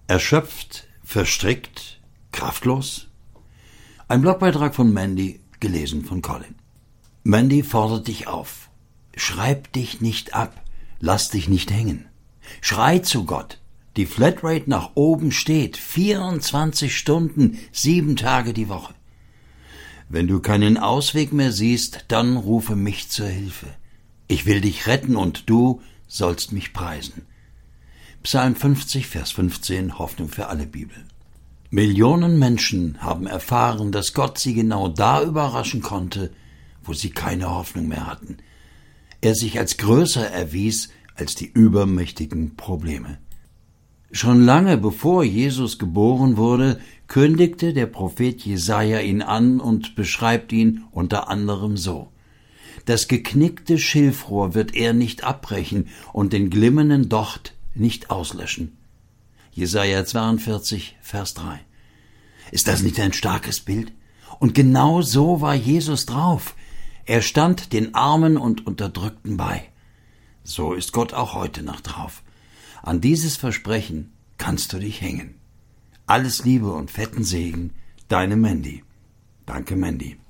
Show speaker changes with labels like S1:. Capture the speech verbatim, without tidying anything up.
S1: Erschöpft, verstrickt, kraftlos? Ein Blogbeitrag von Mandy, gelesen von Colin. Mandy fordert dich auf. Schreib dich nicht ab, lass dich nicht hängen. Schrei zu Gott. Die Flatrate nach oben steht, vierundzwanzig Stunden, sieben Tage die Woche. Wenn du keinen Ausweg mehr siehst, dann rufe mich zur Hilfe. Ich will dich retten und du sollst mich preisen. Psalm fünfzig, Vers fünfzehn, Hoffnung für alle Bibel. Millionen Menschen haben erfahren, dass Gott sie genau da überraschen konnte, wo sie keine Hoffnung mehr hatten. Er sich als größer erwies als die übermächtigen Probleme. Schon lange bevor Jesus geboren wurde, kündigte der Prophet Jesaja ihn an und beschreibt ihn unter anderem so: Das geknickte Schilfrohr wird er nicht abbrechen und den glimmenden Docht nicht auslöschen. Jesaja zweiundvierzig, Vers drei. Ist das nicht ein starkes Bild? Und genau so war Jesus drauf. Er stand den Armen und Unterdrückten bei. So ist Gott auch heute noch drauf. An dieses Versprechen kannst du dich hängen. Alles Liebe und fetten Segen, deine Mandy. Danke, Mandy.